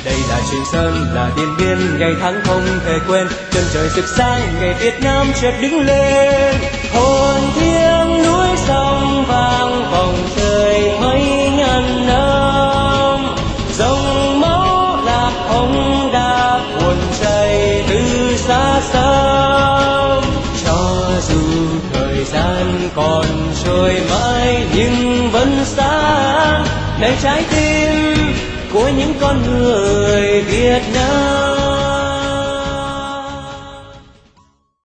Đây là Trường Sơn, là Điện Biên, ngày tháng không thể quên. Chân trời rực sáng, ngày Việt Nam chợt đứng lên. Hồn thiêng núi sông vang vòng trời mấy ngàn năm. Dòng máu lạc hồng đã cuồn chảy từ xa xăm. Cho dù thời gian còn trôi mãi nhưng vẫn sáng. Này trái tim của những con người Việt Nam.